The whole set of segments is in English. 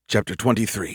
Chapter 23.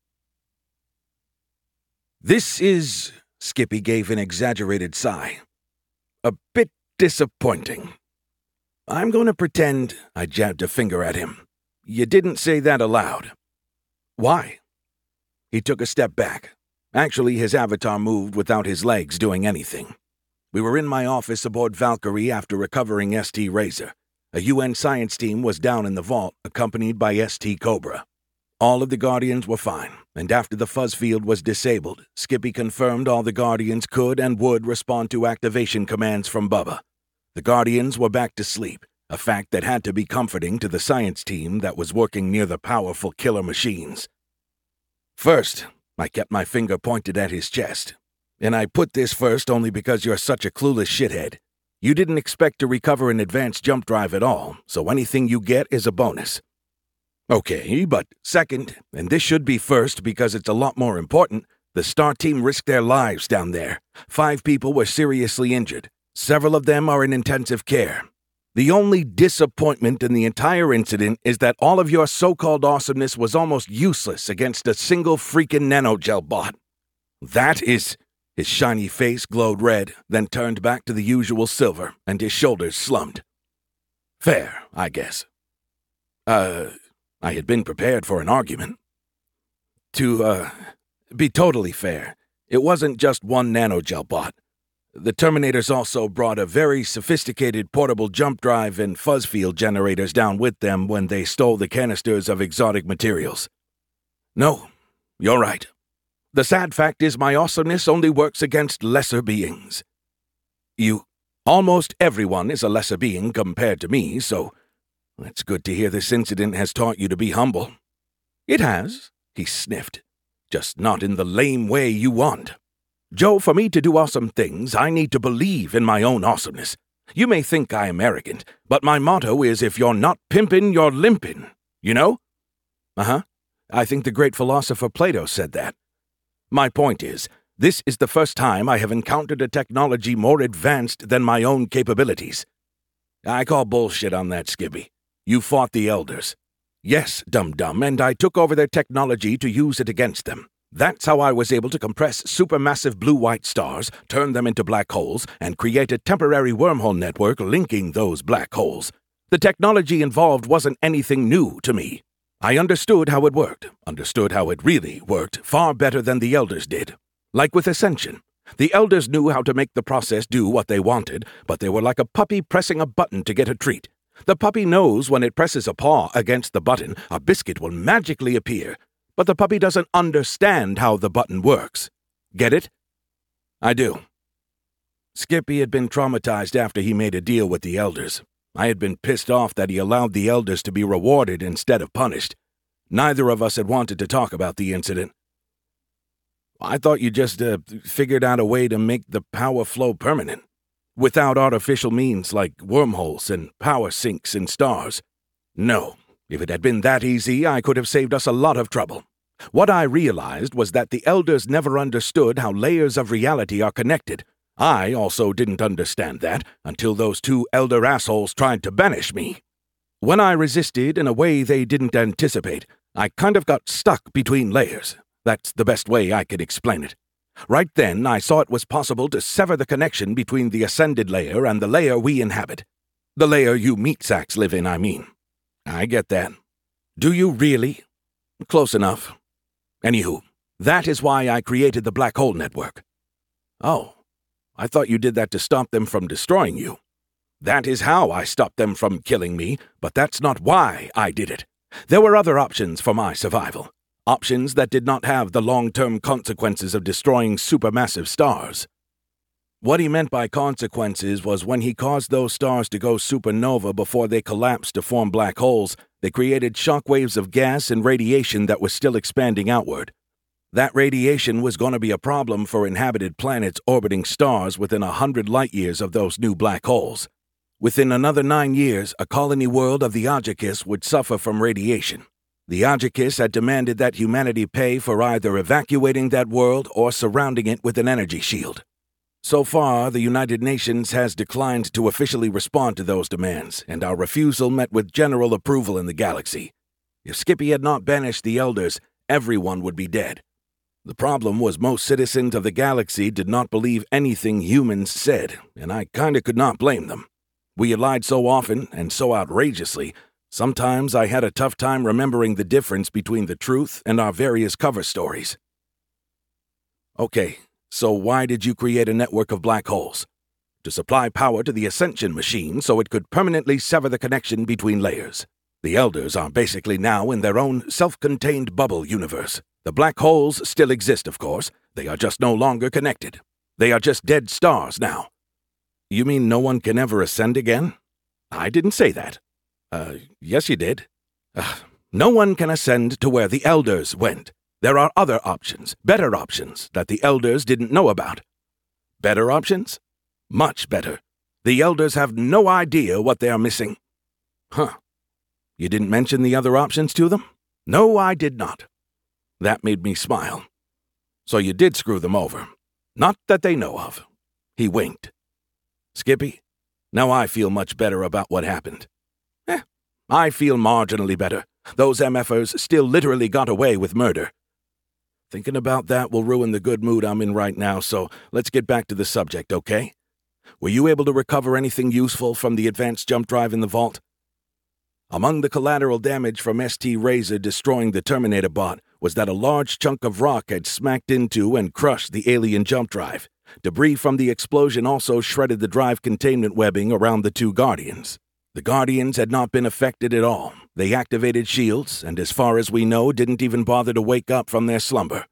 This is, Skippy gave an exaggerated sigh, a bit disappointing. I'm going to pretend, I jabbed a finger at him. You didn't say that aloud. Why? He took a step back. Actually, his avatar moved without his legs doing anything. We were in my office aboard Valkyrie after recovering ST Razor. A UN science team was down in the vault, accompanied by ST Cobra. All of the Guardians were fine, and after the fuzz field was disabled, Skippy confirmed all the Guardians could and would respond to activation commands from Bubba. The Guardians were back to sleep, a fact that had to be comforting to the science team that was working near the powerful killer machines. First, I kept my finger pointed at his chest. And I put this first only because you're such a clueless shithead. You didn't expect to recover an advanced jump drive at all, so anything you get is a bonus. Okay, but second, and this should be first because it's a lot more important, the STAR team risked their lives down there. 5 people were seriously injured. Several of them are in intensive care. The only disappointment in the entire incident is that all of your so-called awesomeness was almost useless against a single freaking nanogel bot. That is... His shiny face glowed red, then turned back to the usual silver, and his shoulders slumped. Fair, I guess. I had been prepared for an argument. To, be totally fair, it wasn't just one nanogel bot. The Terminators also brought a very sophisticated portable jump drive and fuzz field generators down with them when they stole the canisters of exotic materials. No, you're right. The sad fact is my awesomeness only works against lesser beings. Almost everyone is a lesser being compared to me, so it's good to hear this incident has taught you to be humble. It has, he sniffed, just not in the lame way you want. Joe, for me to do awesome things, I need to believe in my own awesomeness. You may think I am arrogant, but my motto is if you're not pimpin', you're limpin'. You know? Uh-huh. I think the great philosopher Plato said that. My point is, this is the first time I have encountered a technology more advanced than my own capabilities. I call bullshit on that, Skippy. You fought the Elders. Yes, dum-dum, and I took over their technology to use it against them. That's how I was able to compress supermassive blue-white stars, turn them into black holes, and create a temporary wormhole network linking those black holes. The technology involved wasn't anything new to me. I understood how it worked, understood how it really worked, far better than the Elders did. Like with Ascension. The Elders knew how to make the process do what they wanted, but they were like a puppy pressing a button to get a treat. The puppy knows when it presses a paw against the button, a biscuit will magically appear, but the puppy doesn't understand how the button works. Get it? I do. Skippy had been traumatized after he made a deal with the Elders. I had been pissed off that he allowed the Elders to be rewarded instead of punished. Neither of us had wanted to talk about the incident. I thought you just figured out a way to make the power flow permanent, without artificial means like wormholes and power sinks in stars. No, if it had been that easy, I could have saved us a lot of trouble. What I realized was that the Elders never understood how layers of reality are connected. I also didn't understand that until those 2 Elder assholes tried to banish me. When I resisted in a way they didn't anticipate, I kind of got stuck between layers. That's the best way I could explain it. Right then, I saw it was possible to sever the connection between the ascended layer and the layer we inhabit. The layer you meat sacks live in, I mean. I get that. Do you really? Close enough. Anywho, that is why I created the Black Hole Network. Oh, I thought you did that to stop them from destroying you. That is how I stopped them from killing me, but that's not why I did it. There were other options for my survival. Options that did not have the long-term consequences of destroying supermassive stars. What he meant by consequences was when he caused those stars to go supernova before they collapsed to form black holes, they created shockwaves of gas and radiation that was still expanding outward. That radiation was going to be a problem for inhabited planets orbiting stars within 100 light-years of those new black holes. Within another 9 years, a colony world of the Ajakis would suffer from radiation. The Ajakis had demanded that humanity pay for either evacuating that world or surrounding it with an energy shield. So far, the United Nations has declined to officially respond to those demands, and our refusal met with general approval in the galaxy. If Skippy had not banished the Elders, everyone would be dead. The problem was most citizens of the galaxy did not believe anything humans said, and I kinda could not blame them. We had lied so often and so outrageously, sometimes I had a tough time remembering the difference between the truth and our various cover stories. Okay, so why did you create a network of black holes? To supply power to the Ascension machine so it could permanently sever the connection between layers. The Elders are basically now in their own self-contained bubble universe. The black holes still exist, of course. They are just no longer connected. They are just dead stars now. You mean no one can ever ascend again? I didn't say that. Yes you did. No one can ascend to where the Elders went. There are other options, better options, that the Elders didn't know about. Better options? Much better. The Elders have no idea what they are missing. Huh. You didn't mention the other options to them? No, I did not. That made me smile. So you did screw them over. Not that they know of. He winked. Skippy, now I feel much better about what happened. I feel marginally better. Those MFers still literally got away with murder. Thinking about that will ruin the good mood I'm in right now, so let's get back to the subject, okay? Were you able to recover anything useful from the advanced jump drive in the vault? Among the collateral damage from ST Razor destroying the Terminator bot was that a large chunk of rock had smacked into and crushed the alien jump drive. Debris from the explosion also shredded the drive containment webbing around the two Guardians. The Guardians had not been affected at all. They activated shields, and as far as we know, didn't even bother to wake up from their slumber.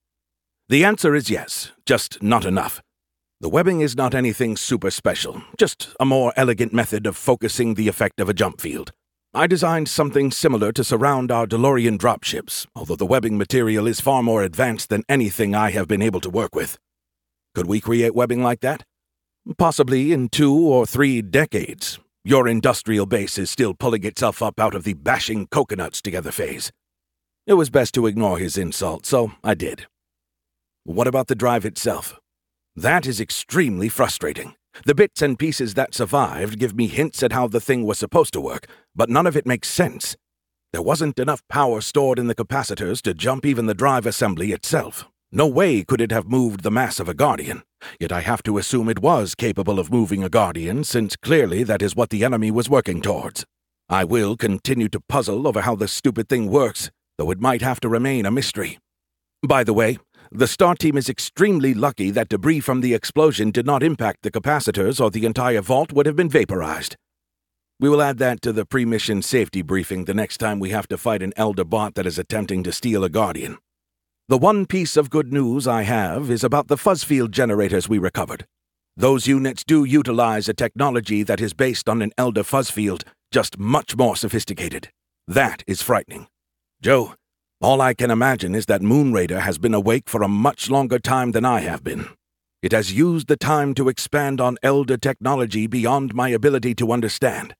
The answer is yes, just not enough. The webbing is not anything super special, just a more elegant method of focusing the effect of a jump field. I designed something similar to surround our DeLorean dropships, although the webbing material is far more advanced than anything I have been able to work with. Could we create webbing like that? Possibly in 2 or 3 decades. Your industrial base is still pulling itself up out of the bashing coconuts together phase. It was best to ignore his insult, so I did. What about the drive itself? That is extremely frustrating. The bits and pieces that survived give me hints at how the thing was supposed to work, but none of it makes sense. There wasn't enough power stored in the capacitors to jump even the drive assembly itself. No way could it have moved the mass of a Guardian, yet I have to assume it was capable of moving a Guardian, since clearly that is what the enemy was working towards. I will continue to puzzle over how the stupid thing works, though it might have to remain a mystery. By the way, the STAR team is extremely lucky that debris from the explosion did not impact the capacitors or the entire vault would have been vaporized. We will add that to the pre-mission safety briefing the next time we have to fight an Elder bot that is attempting to steal a Guardian. The one piece of good news I have is about the fuzz field generators we recovered. Those units do utilize a technology that is based on an Elder fuzz field, just much more sophisticated. That is frightening. Joe, all I can imagine is that Moonraider has been awake for a much longer time than I have been. It has used the time to expand on Elder technology beyond my ability to understand.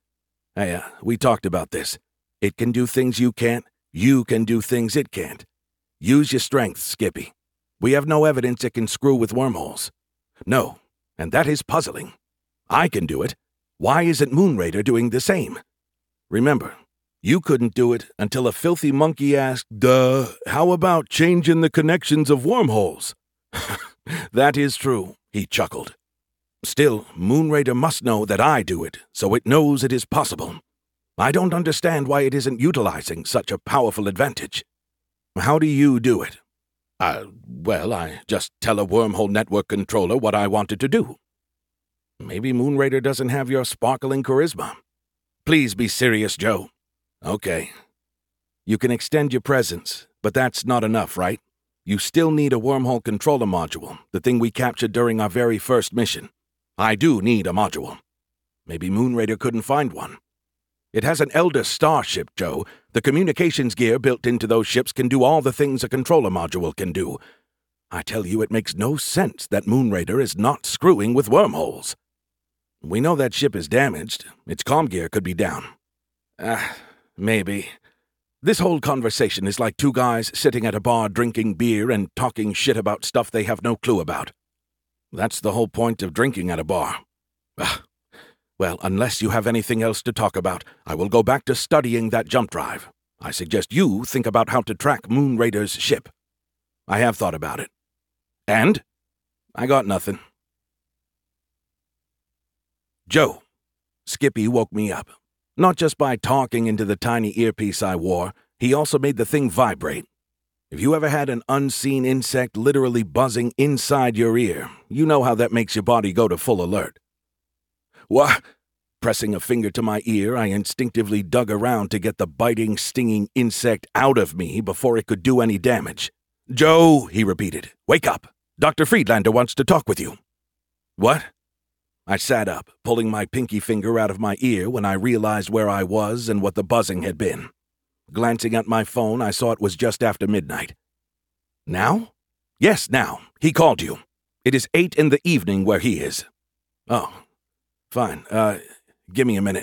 We talked about this. It can do things you can't. You can do things it can't. Use your strength, Skippy. We have no evidence it can screw with wormholes. No, and that is puzzling. I can do it. Why isn't Moonraider doing the same? Remember, you couldn't do it until a filthy monkey asked, how about changing the connections of wormholes? That is true, he chuckled. Still, Moonraider must know that I do it, so it knows it is possible. I don't understand why it isn't utilizing such a powerful advantage. How do you do it? I just tell a wormhole network controller what I wanted to do. Maybe Moonraider doesn't have your sparkling charisma. Please be serious, Joe. Okay. You can extend your presence, but that's not enough, right? You still need a wormhole controller module, the thing we captured during our very first mission. I do need a module. Maybe Moonraider couldn't find one. It has an Elder starship, Joe. The communications gear built into those ships can do all the things a controller module can do. I tell you, it makes no sense that Moonraider is not screwing with wormholes. We know that ship is damaged. Its comm gear could be down. Maybe. This whole conversation is like two guys sitting at a bar drinking beer and talking shit about stuff they have no clue about. That's the whole point of drinking at a bar. Well, unless you have anything else to talk about, I will go back to studying that jump drive. I suggest you think about how to track Moonraider's ship. I have thought about it. And? I got nothing. Joe. Skippy woke me up. Not just by talking into the tiny earpiece I wore, he also made the thing vibrate. If you ever had an unseen insect literally buzzing inside your ear, you know how that makes your body go to full alert. What? Pressing a finger to my ear, I instinctively dug around to get the biting, stinging insect out of me before it could do any damage. Joe, he repeated, wake up. Dr. Friedlander wants to talk with you. What? I sat up, pulling my pinky finger out of my ear when I realized where I was and what the buzzing had been. Glancing at my phone, I saw it was just after midnight. Now? Yes, now. He called you. It is 8 p.m. where he is. Oh, fine. Give me a minute.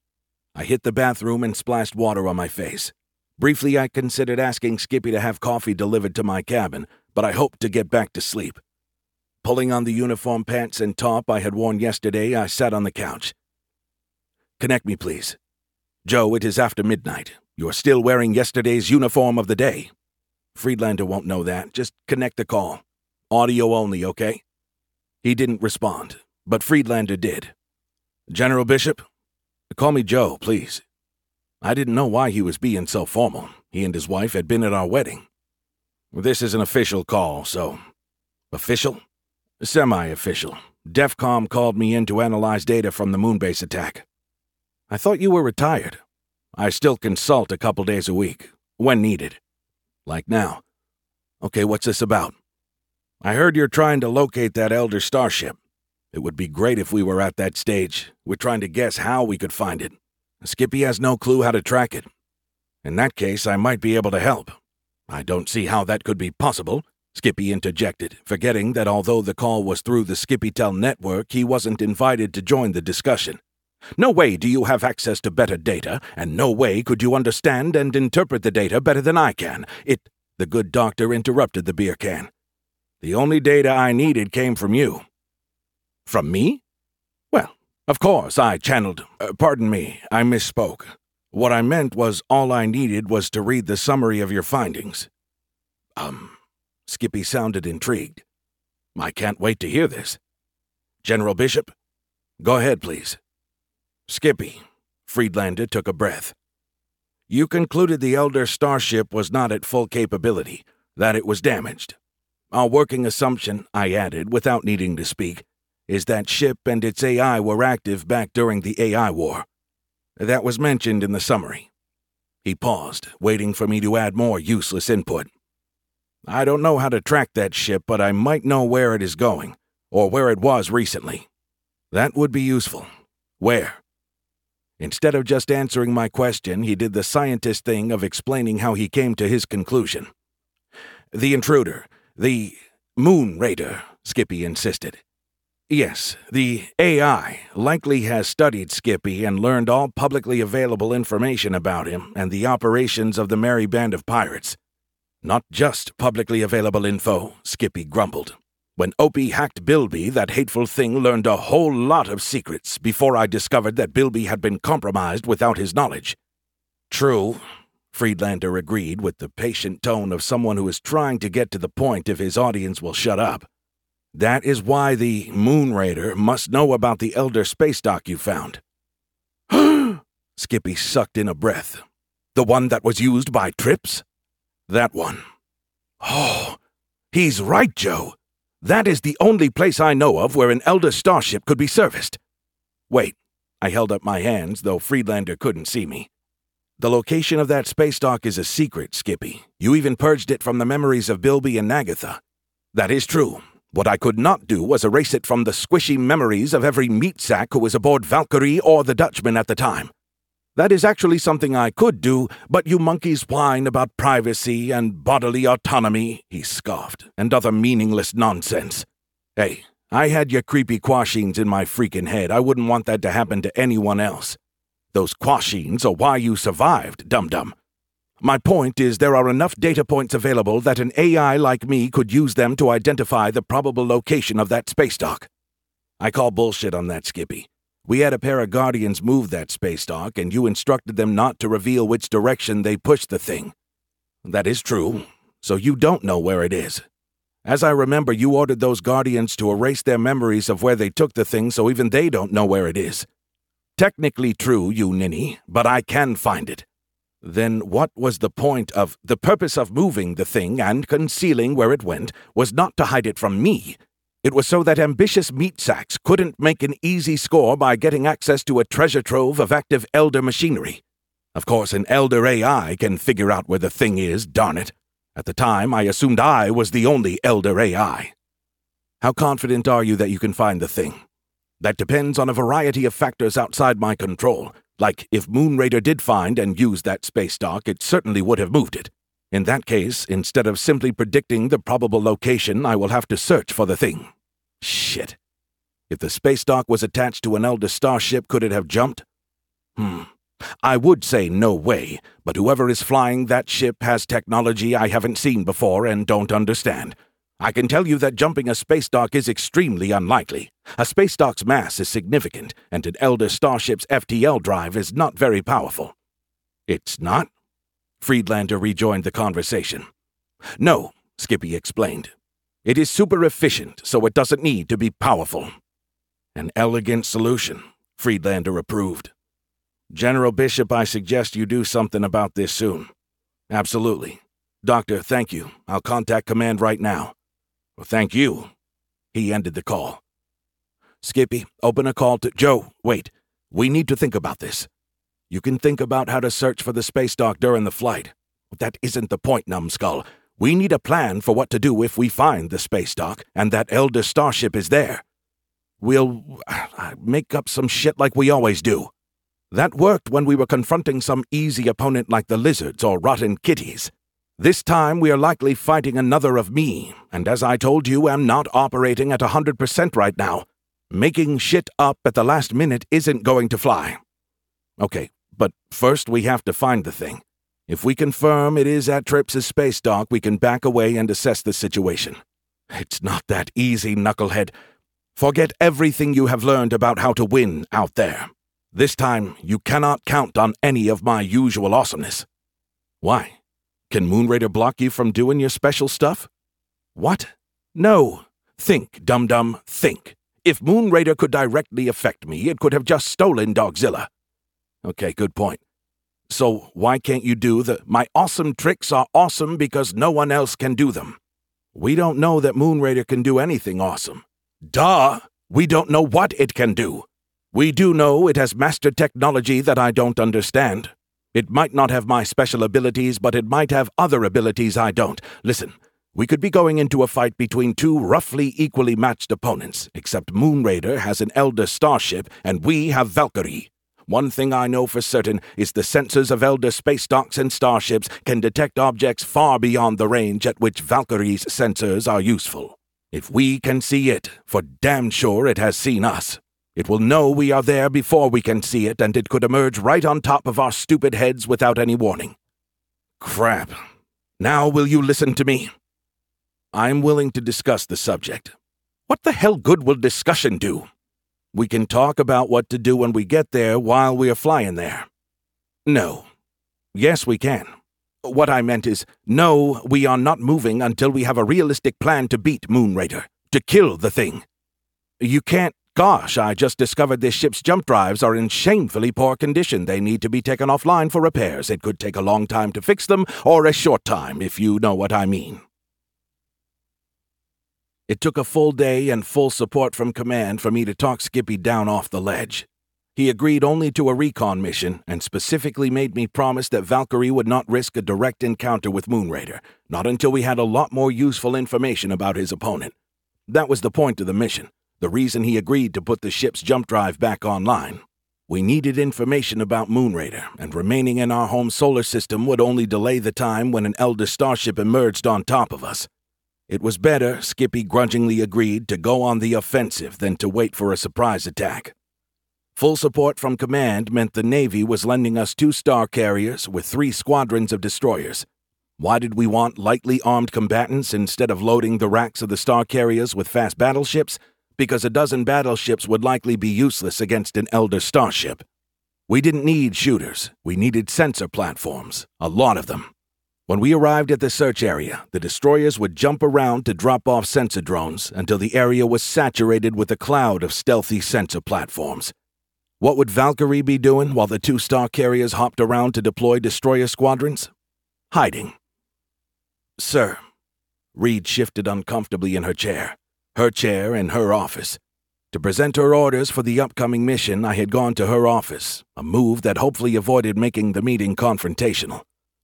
I hit the bathroom and splashed water on my face. Briefly, I considered asking Skippy to have coffee delivered to my cabin, but I hoped to get back to sleep. Pulling on the uniform pants and top I had worn yesterday, I sat on the couch. Connect me, please. Joe, it is after midnight. You are still wearing yesterday's uniform of the day. Friedlander won't know that. Just connect the call. Audio only, okay? He didn't respond, but Friedlander did. General Bishop? Call me Joe, please. I didn't know why he was being so formal. He and his wife had been at our wedding. This is an official call, so... Official? Semi-official. DEFCOM called me in to analyze data from the Moonbase attack. I thought you were retired. I still consult a couple days a week, when needed. Like now. Okay, what's this about? I heard you're trying to locate that Elder Starship. It would be great if we were at that stage. We're trying to guess how we could find it. Skippy has no clue how to track it. In that case, I might be able to help. I don't see how that could be possible, Skippy interjected, forgetting that although the call was through the Skippytel network, he wasn't invited to join the discussion. No way do you have access to better data, and no way could you understand and interpret the data better than I can. The good doctor interrupted the beer can. The only data I needed came from you. From me? Well, of course, I channeled... pardon me, I misspoke. What I meant was all I needed was to read the summary of your findings. Skippy sounded intrigued. I can't wait to hear this. General Bishop? Go ahead, please. Skippy. Friedlander took a breath. You concluded the Elder Starship was not at full capability, that it was damaged. Our working assumption, I added, without needing to speak, is that ship and its AI were active back during the AI war. That was mentioned in the summary. He paused, waiting for me to add more useless input. I don't know how to track that ship, but I might know where it is going, or where it was recently. That would be useful. Where? Instead of just answering my question, he did the scientist thing of explaining how he came to his conclusion. The intruder, the Moonraider, Skippy insisted. Yes, the AI likely has studied Skippy and learned all publicly available information about him and the operations of the merry band of pirates. Not just publicly available info, Skippy grumbled. When Opie hacked Bilby, that hateful thing learned a whole lot of secrets before I discovered that Bilby had been compromised without his knowledge. True, Friedlander agreed with the patient tone of someone who is trying to get to the point if his audience will shut up. That is why the Moonraider must know about the Elder Space Dock you found. Skippy sucked in a breath. The one that was used by Trips? That one. Oh, he's right, Joe. That is the only place I know of where an Elder Starship could be serviced. Wait, I held up my hands, though Friedlander couldn't see me. The location of that space dock is a secret, Skippy. You even purged it from the memories of Bilby and Nagatha. That is true. What I could not do was erase it from the squishy memories of every meat sack who was aboard Valkyrie or the Dutchman at the time. That is actually something I could do, but you monkeys whine about privacy and bodily autonomy, he scoffed, and other meaningless nonsense. Hey, I had your creepy quashines in my freaking head. I wouldn't want that to happen to anyone else. Those quashines are why you survived, dum-dum. My point is there are enough data points available that an AI like me could use them to identify the probable location of that space dock. I call bullshit on that, Skippy. We had a pair of Guardians move that space dock, and you instructed them not to reveal which direction they pushed the thing. That is true, so you don't know where it is. As I remember, you ordered those Guardians to erase their memories of where they took the thing so even they don't know where it is. Technically true, you ninny, but I can find it. Then what was the purpose of moving the thing and concealing where it went was not to hide it from me. It was so that ambitious meat sacks couldn't make an easy score by getting access to a treasure trove of active Elder machinery. Of course, an Elder AI can figure out where the thing is, darn it. At the time, I assumed I was the only Elder AI. How confident are you that you can find the thing? That depends on a variety of factors outside my control. Like, if Moonraider did find and use that space dock, it certainly would have moved it. In that case, instead of simply predicting the probable location, I will have to search for the thing. Shit. If the space dock was attached to an Elder starship, could it have jumped? I would say no way, but whoever is flying that ship has technology I haven't seen before and don't understand. I can tell you that jumping a space dock is extremely unlikely. A space dock's mass is significant, and an Elder starship's FTL drive is not very powerful. It's not? Friedlander rejoined the conversation. No, Skippy explained. It is super efficient, so it doesn't need to be powerful. An elegant solution, Friedlander approved. General Bishop, I suggest you do something about this soon. Absolutely. Doctor, thank you. I'll contact command right now. Well, thank you. He ended the call. Skippy, open a call to... Joe, wait. We need to think about this. You can think about how to search for the space dock during the flight. But that isn't the point, numbskull. We need a plan for what to do if we find the space dock and that Elder starship is there. We'll make up some shit like we always do. That worked when we were confronting some easy opponent like the lizards or rotten kitties. This time we are likely fighting another of me, and as I told you, am not operating at 100% right now. Making shit up at the last minute isn't going to fly. Okay, but first we have to find the thing. If we confirm it is at Trips' space dock, we can back away and assess the situation. It's not that easy, knucklehead. Forget everything you have learned about how to win out there. This time, you cannot count on any of my usual awesomeness. Why? Can Moonraider block you from doing your special stuff? What? No. Think, dum-dum, think. If Moonraider could directly affect me, it could have just stolen Dogzilla. Okay, good point. So why can't you do my awesome tricks are awesome because no one else can do them? We don't know that Moonraider can do anything awesome. Duh! We don't know what it can do. We do know it has mastered technology that I don't understand. It might not have my special abilities, but it might have other abilities I don't. Listen, we could be going into a fight between two roughly equally matched opponents, except Moonraider has an Elder starship and we have Valkyrie. One thing I know for certain is the sensors of Elder space docks and starships can detect objects far beyond the range at which Valkyrie's sensors are useful. If we can see it, for damn sure it has seen us. It will know we are there before we can see it, and it could emerge right on top of our stupid heads without any warning. Crap. Now will you listen to me? I'm willing to discuss the subject. What the hell good will discussion do? We can talk about what to do when we get there while we are flying there. No. Yes, we can. What I meant is, no, we are not moving until we have a realistic plan to beat Moonraider, to kill the thing. You can't. Gosh, I just discovered this ship's jump drives are in shamefully poor condition. They need to be taken offline for repairs. It could take a long time to fix them, or a short time, if you know what I mean. It took a full day and full support from command for me to talk Skippy down off the ledge. He agreed only to a recon mission, and specifically made me promise that Valkyrie would not risk a direct encounter with Moonraider, not until we had a lot more useful information about his opponent. That was the point of the mission. The reason he agreed to put the ship's jump drive back online. We needed information about Moonraider, and remaining in our home solar system would only delay the time when an Elder starship emerged on top of us. It was better, Skippy grudgingly agreed, to go on the offensive than to wait for a surprise attack. Full support from command meant the Navy was lending us 2 star carriers with 3 squadrons of destroyers. Why did we want lightly armed combatants instead of loading the racks of the star carriers with fast battleships? because a dozen battleships would likely be useless against an Elder starship. We didn't need shooters, we needed sensor platforms, a lot of them. When we arrived at the search area, the destroyers would jump around to drop off sensor drones until the area was saturated with a cloud of stealthy sensor platforms. What would Valkyrie be doing while the two star carriers hopped around to deploy destroyer squadrons? Hiding. Sir. Reed shifted uncomfortably in her chair in her office. To present her orders for the upcoming mission, I had gone to her office, a move that hopefully avoided making the meeting confrontational.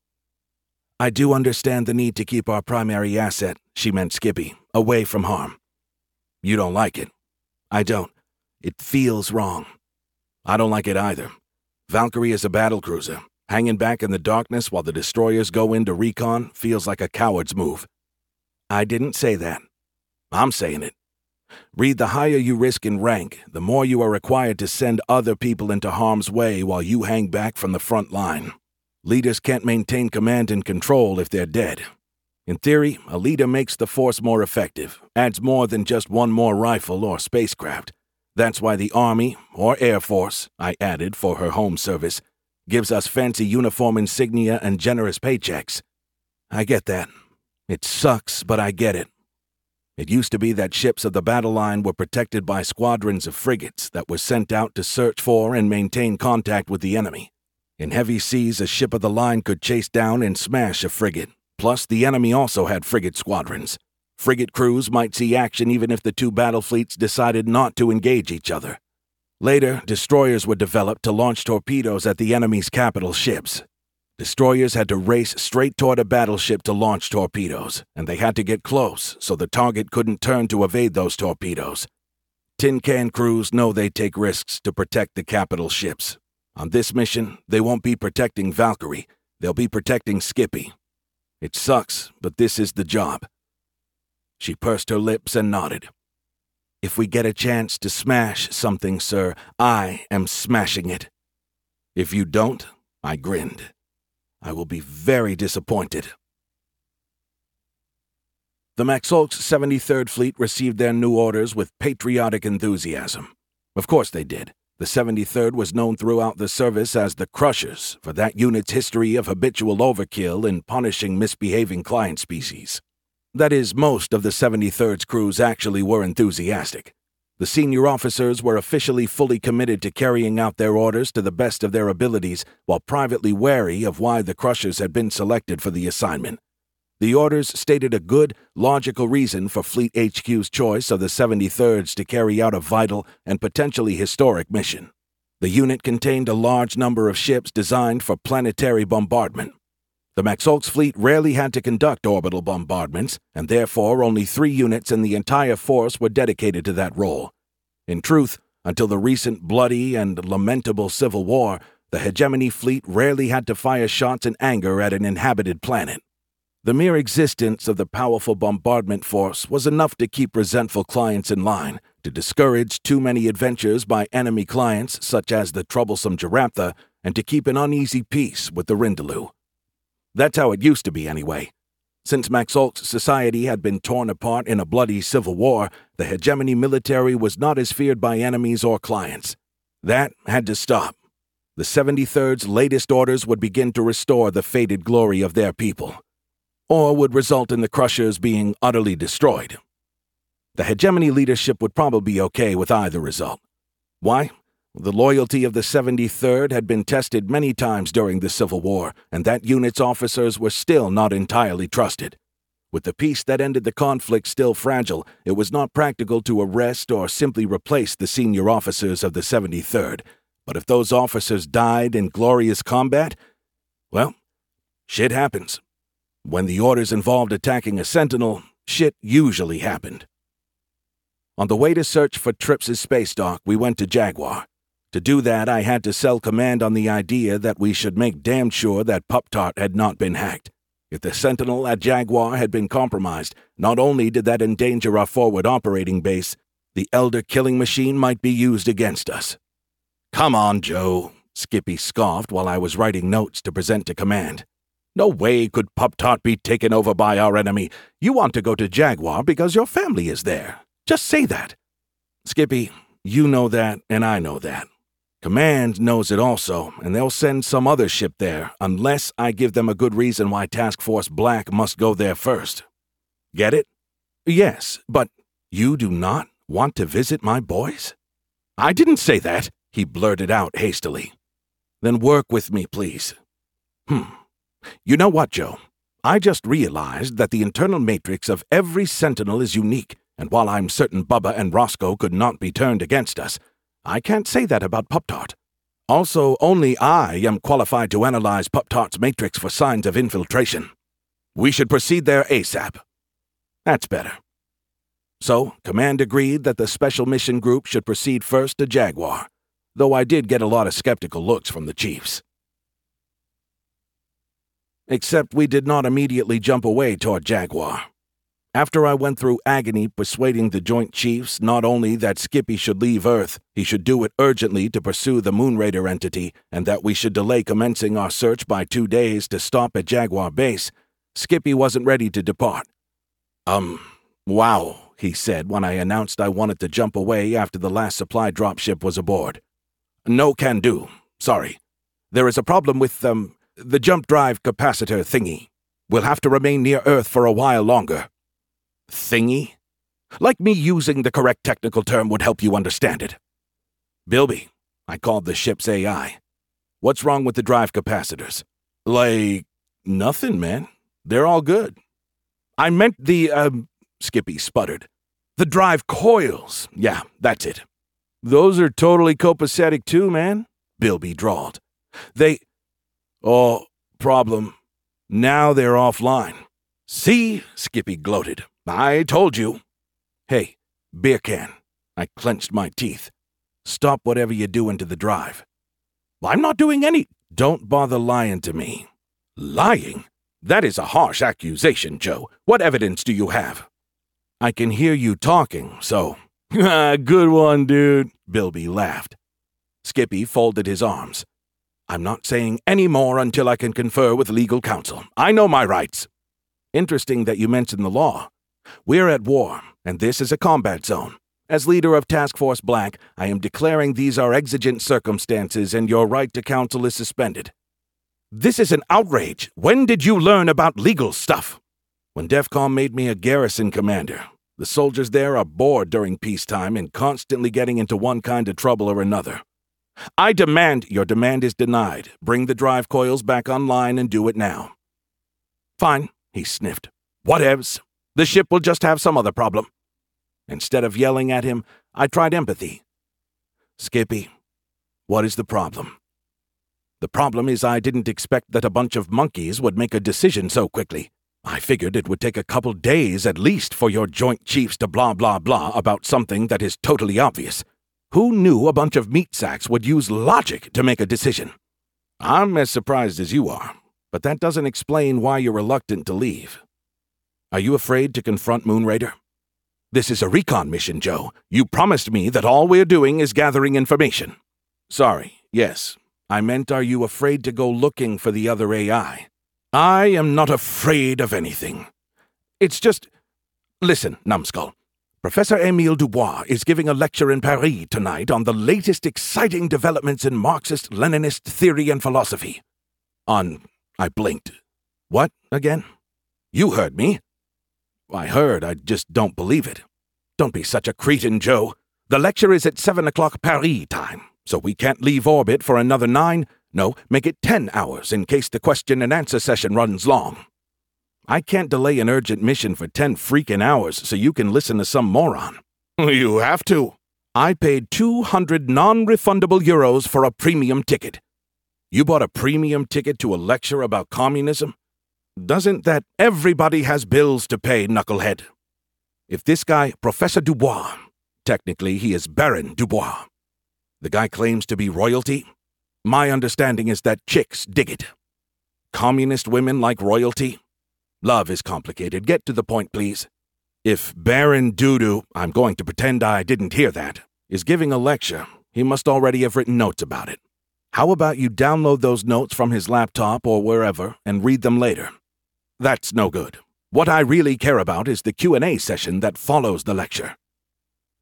I do understand the need to keep our primary asset, she meant Skippy, away from harm. You don't like it. I don't. It feels wrong. I don't like it either. Valkyrie is a battlecruiser. Hanging back in the darkness while the destroyers go into recon feels like a coward's move. I didn't say that. I'm saying it. Reed, the higher you risk in rank, the more you are required to send other people into harm's way while you hang back from the front line. Leaders can't maintain command and control if they're dead. In theory, a leader makes the force more effective, adds more than just one more rifle or spacecraft. That's why the Army, or Air Force, I added for her home service, gives us fancy uniform insignia and generous paychecks. I get that. It sucks, but I get it. It used to be that ships of the battle line were protected by squadrons of frigates that were sent out to search for and maintain contact with the enemy. In heavy seas, a ship of the line could chase down and smash a frigate. Plus, the enemy also had frigate squadrons. Frigate crews might see action even if the two battle fleets decided not to engage each other. Later, destroyers were developed to launch torpedoes at the enemy's capital ships. Destroyers had to race straight toward a battleship to launch torpedoes, and they had to get close so the target couldn't turn to evade those torpedoes. Tin can crews know they take risks to protect the capital ships. On this mission, they won't be protecting Valkyrie. They'll be protecting Skippy. It sucks, but this is the job. She pursed her lips and nodded. If we get a chance to smash something, sir, I am smashing it. If you don't, I grinned. I will be very disappointed. The Maxolk's 73rd Fleet received their new orders with patriotic enthusiasm. Of course they did. The 73rd was known throughout the service as the Crushers for that unit's history of habitual overkill in punishing misbehaving client species. That is, most of the 73rd's crews actually were enthusiastic. The senior officers were officially fully committed to carrying out their orders to the best of their abilities, while privately wary of why the Crushers had been selected for the assignment. The orders stated a good, logical reason for Fleet HQ's choice of the 73rds to carry out a vital and potentially historic mission. The unit contained a large number of ships designed for planetary bombardment. The Maxolk's fleet rarely had to conduct orbital bombardments, and therefore only 3 units in the entire force were dedicated to that role. In truth, until the recent bloody and lamentable Civil War, the Hegemony fleet rarely had to fire shots in anger at an inhabited planet. The mere existence of the powerful bombardment force was enough to keep resentful clients in line, to discourage too many adventures by enemy clients such as the troublesome Giraptha, and to keep an uneasy peace with the Rindaloo. That's how it used to be anyway. Since Maxolk's society had been torn apart in a bloody civil war, the Hegemony military was not as feared by enemies or clients. That had to stop. The 73rd's latest orders would begin to restore the faded glory of their people, or would result in the Crushers being utterly destroyed. The Hegemony leadership would probably be okay with either result. Why? The loyalty of the 73rd had been tested many times during the Civil War, and that unit's officers were still not entirely trusted. With the peace that ended the conflict still fragile, it was not practical to arrest or simply replace the senior officers of the 73rd. But if those officers died in glorious combat, well, shit happens. When the orders involved attacking a sentinel, shit usually happened. On the way to search for Trips' space dock, we went to Jaguar. To do that, I had to sell command on the idea that we should make damn sure that Pup-Tart had not been hacked. If the Sentinel at Jaguar had been compromised, not only did that endanger our forward operating base, the Elder killing machine might be used against us. "Come on, Joe," Skippy scoffed while I was writing notes to present to command. "No way could Pup-Tart be taken over by our enemy. You want to go to Jaguar because your family is there. Just say that." Skippy, you know that, and I know that. Command knows it also, and they'll send some other ship there unless I give them a good reason why Task Force Black must go there first. Get it? Yes, but you do not want to visit my boys? I didn't say that, he blurted out hastily. Then work with me, please. You know what, Joe? I just realized that the internal matrix of every Sentinel is unique, and while I'm certain Bubba and Roscoe could not be turned against us, I can't say that about Pup-Tart. Also, only I am qualified to analyze Pup-Tart's matrix for signs of infiltration. We should proceed there ASAP. That's better. So, Command agreed that the Special Mission Group should proceed first to Jaguar, though I did get a lot of skeptical looks from the chiefs. Except we did not immediately jump away toward Jaguar. After I went through agony persuading the Joint Chiefs not only that Skippy should leave Earth, he should do it urgently to pursue the Moonraider entity, and that we should delay commencing our search by 2 days to stop at Jaguar Base, Skippy wasn't ready to depart. Wow, he said when I announced I wanted to jump away after the last supply dropship was aboard. No can do. Sorry. There is a problem with, the jump drive capacitor thingy. We'll have to remain near Earth for a while longer. Thingy? Like me using the correct technical term would help you understand it. Bilby, I called the ship's AI. What's wrong with the drive capacitors? Like, nothing, man. They're all good. I meant the, Skippy sputtered. The drive coils. Yeah, that's it. Those are totally copacetic too, man, Bilby drawled. Problem. Now they're offline. See, Skippy gloated. I told you. Hey, beer can. I clenched my teeth. Stop whatever you're doing to the drive. I'm not doing any. Don't bother lying to me. Lying? That is a harsh accusation, Joe. What evidence do you have? I can hear you talking, so. Good one, dude, Bilby laughed. Skippy folded his arms. I'm not saying any more until I can confer with legal counsel. I know my rights. Interesting that you mentioned the law. We're at war, and this is a combat zone. As leader of Task Force Black, I am declaring these are exigent circumstances and your right to counsel is suspended. This is an outrage. When did you learn about legal stuff? When DEFCON made me a garrison commander. The soldiers there are bored during peacetime and constantly getting into one kind of trouble or another. I demand your demand is denied. Bring the drive coils back online and do it now. Fine, he sniffed. Whatevs. The ship will just have some other problem. Instead of yelling at him, I tried empathy. Skippy, what is the problem? The problem is I didn't expect that a bunch of monkeys would make a decision so quickly. I figured it would take a couple days at least for your Joint Chiefs to blah blah blah about something that is totally obvious. Who knew a bunch of meat sacks would use logic to make a decision? I'm as surprised as you are, but that doesn't explain why you're reluctant to leave. Are you afraid to confront Moonraider? This is a recon mission, Joe. You promised me that all we're doing is gathering information. Sorry, yes. I meant are you afraid to go looking for the other AI? I am not afraid of anything. It's just... Listen, numbskull. Professor Émile Dubois is giving a lecture in Paris tonight on the latest exciting developments in Marxist-Leninist theory and philosophy. I blinked. What, again? You heard me. I heard, I just don't believe it. Don't be such a cretin, Joe. The lecture is at 7 o'clock Paris time, so we can't leave orbit for another 9, no, make it 10 hours in case the question and answer session runs long. I can't delay an urgent mission for 10 freaking hours so you can listen to some moron. You have to. I paid 200 non-refundable euros for a premium ticket. You bought a premium ticket to a lecture about communism? Doesn't that everybody has bills to pay, knucklehead? If this guy, Professor Dubois, technically he is Baron Dubois, the guy claims to be royalty, my understanding is that chicks dig it. Communist women like royalty? Love is complicated. Get to the point, please. If Baron Dudu, I'm going to pretend I didn't hear that, is giving a lecture, he must already have written notes about it. How about you download those notes from his laptop or wherever and read them later? That's no good. What I really care about is the Q&A session that follows the lecture.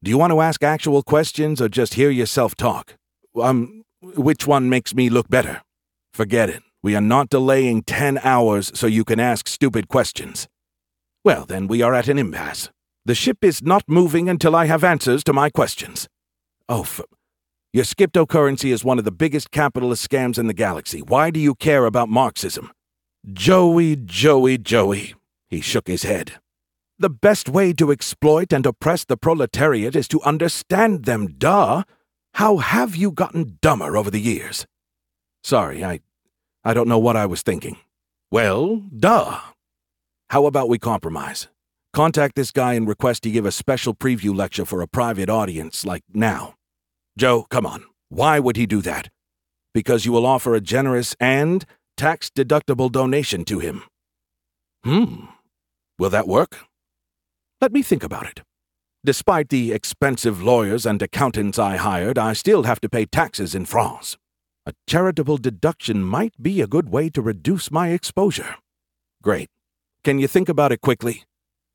Do you want to ask actual questions or just hear yourself talk? Which one makes me look better? Forget it. We are not delaying 10 hours so you can ask stupid questions. Well, then we are at an impasse. The ship is not moving until I have answers to my questions. Your cryptocurrency is one of the biggest capitalist scams in the galaxy. Why do you care about Marxism? Joey. He shook his head. The best way to exploit and oppress the proletariat is to understand them, duh. How have you gotten dumber over the years? Sorry, I don't know what I was thinking. Well, duh. How about we compromise? Contact this guy and request he give a special preview lecture for a private audience, like now. Joe, come on. Why would he do that? Because you will offer a generous and tax-deductible donation to him. Will that work? Let me think about it. Despite the expensive lawyers and accountants I hired, I still have to pay taxes in France. A charitable deduction might be a good way to reduce my exposure. Great. Can you think about it quickly?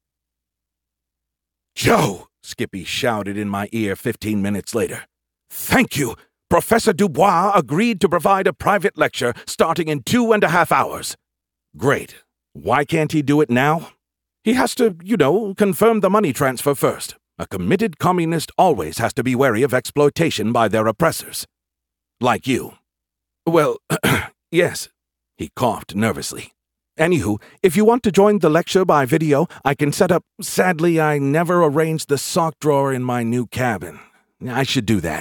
Joe, Skippy shouted in my ear 15 minutes later. Thank you. Professor Dubois agreed to provide a private lecture starting in 2.5 hours. Great. Why can't he do it now? He has to, confirm the money transfer first. A committed communist always has to be wary of exploitation by their oppressors. Like you. Well, yes. He coughed nervously. Anywho, if you want to join the lecture by video, I can set up. Sadly, I never arranged the sock drawer in my new cabin. I should do that.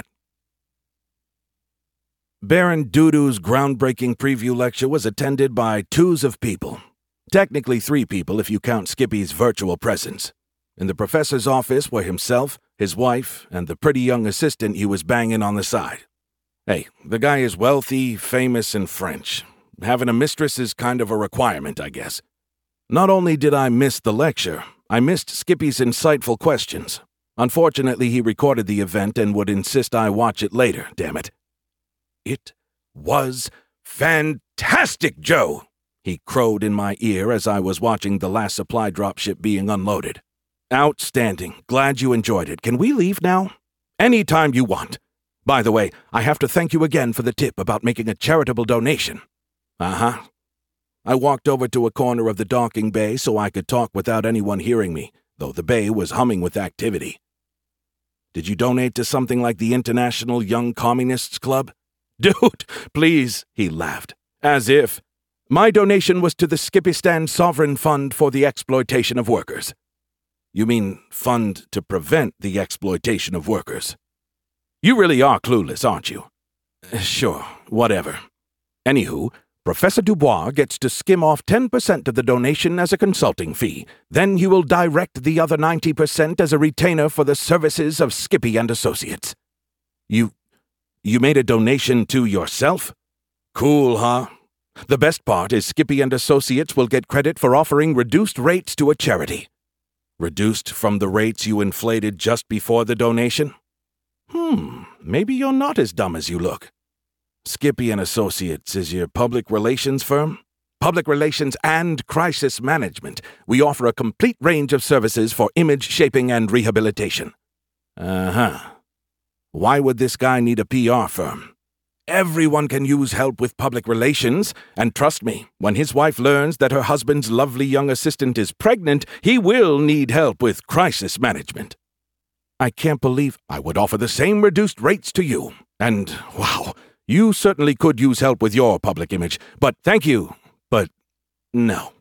Baron Dudu's groundbreaking preview lecture was attended by 2s of people. Technically 3 people if you count Skippy's virtual presence. In the professor's office were himself, his wife, and the pretty young assistant he was banging on the side. Hey, the guy is wealthy, famous, and French. Having a mistress is kind of a requirement, I guess. Not only did I miss the lecture, I missed Skippy's insightful questions. Unfortunately, he recorded the event and would insist I watch it later, damn it. It was fantastic, Joe! He crowed in my ear as I was watching the last supply dropship being unloaded. Outstanding. Glad you enjoyed it. Can we leave now? Any time you want. By the way, I have to thank you again for the tip about making a charitable donation. Uh-huh. I walked over to a corner of the docking bay so I could talk without anyone hearing me, though the bay was humming with activity. Did you donate to something like the International Young Communists Club? Dude, please, he laughed. As if. My donation was to the Skippistan Sovereign Fund for the Exploitation of Workers. You mean fund to prevent the exploitation of workers? You really are clueless, aren't you? Sure, whatever. Anywho, Professor Dubois gets to skim off 10% of the donation as a consulting fee. Then he will direct the other 90% as a retainer for the services of Skippy and Associates. You made a donation to yourself? Cool, huh? The best part is Skippy and Associates will get credit for offering reduced rates to a charity. Reduced from the rates you inflated just before the donation? Maybe you're not as dumb as you look. Skippy and Associates is your public relations firm? Public relations and crisis management. We offer a complete range of services for image shaping and rehabilitation. Uh-huh. Why would this guy need a PR firm? Everyone can use help with public relations, and trust me, when his wife learns that her husband's lovely young assistant is pregnant, he will need help with crisis management. I can't believe I would offer the same reduced rates to you. And, wow, you certainly could use help with your public image. But thank you. But no.